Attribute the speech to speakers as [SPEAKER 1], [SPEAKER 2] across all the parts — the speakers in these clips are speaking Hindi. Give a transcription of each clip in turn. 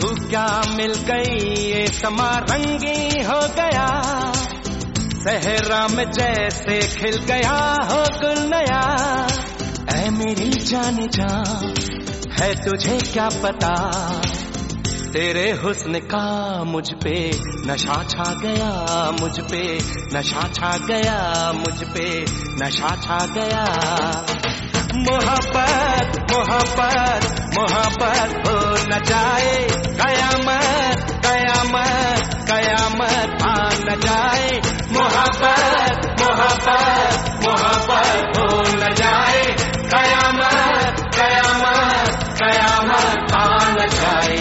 [SPEAKER 1] क्या मिल गई ये समा रंगी हो गया, सहरा में जैसे खिल गया हो गुल नया। ऐ मेरी जान जा है तुझे क्या पता, तेरे हुस्न का मुझ पे नशा छा गया, मुझ पे नशा छा गया, मुझ पे नशा छा गया। मोहब्बत मोहब्बत मोहब्बत हो न जाए, कयामत कयामत कयामत आ न जाए। मोहब्बत मोहब्बत मोहब्बत हो न जाए, कयामत कयामत कयामत आ न जाए।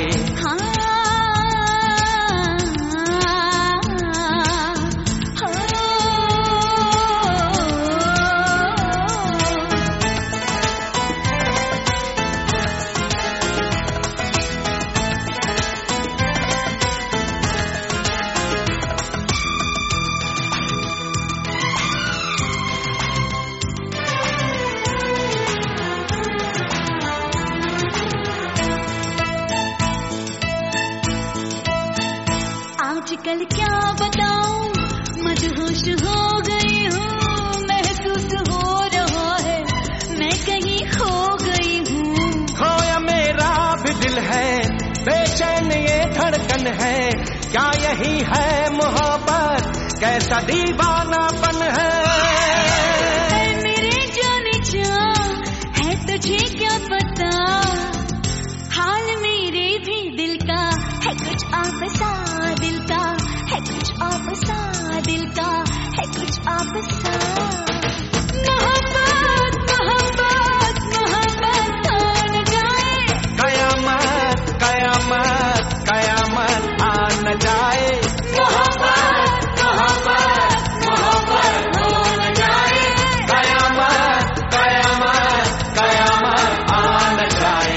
[SPEAKER 2] आजकल क्या बताऊं, मदहोश हो गई हूँ, महसूस हो रहा है मैं कहीं खो गई हूँ।
[SPEAKER 1] खोया मेरा भी दिल है, बेचैन ये धड़कन है, क्या यही है मोहब्बत, कैसा दीवानापन है।
[SPEAKER 2] मेरे जाने जा है तुझे क्या पता, हाल मेरे भी दिल का है कुछ आपसा, दिल का है कुछ आपसा, दिल का है कुछ आपसा। मोहब्बत मोहब्बत मोहब्बत हो न जाए,
[SPEAKER 1] कयामत कयामत कयामत आ न जाए। मोहब्बत मोहब्बत मोहब्बत हो न जाए, कयामत कयामत कयामत आ न जाए।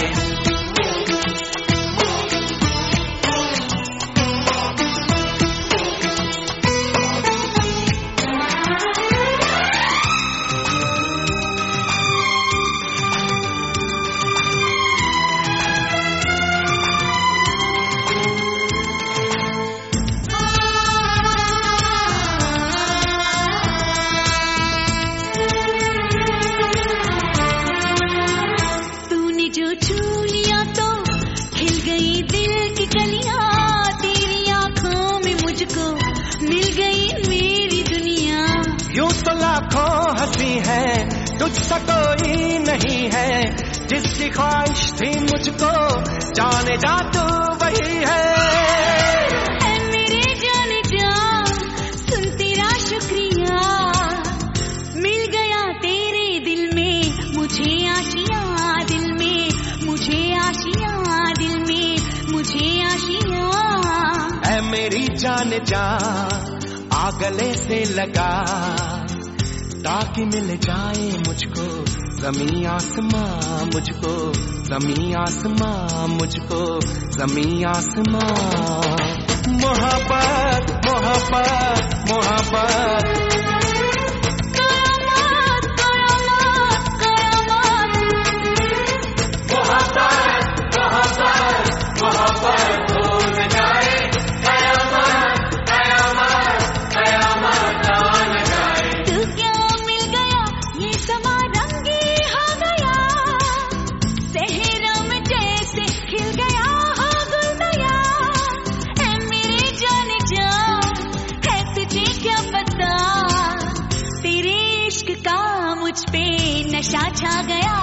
[SPEAKER 1] लाखों हंसी है तुझसा कोई नहीं है, जिसकी ख्वाहिश थी मुझको जाने जा तू वही है।
[SPEAKER 2] मेरे जाने जा सुन तेरा शुक्रिया, मिल गया तेरे दिल में मुझे आशिया, दिल में मुझे आशिया, दिल में मुझे आशिया।
[SPEAKER 1] ऐ मेरी जान जा आ गले से लगा, ताकि मिल जाए मुझको ज़मीं आसमां, मुझको ज़मीं आसमां, मुझको ज़मीं आसमां। मोहब्बत मोहब्बत मोहब्बत
[SPEAKER 2] मुझ पे नशा छा गया।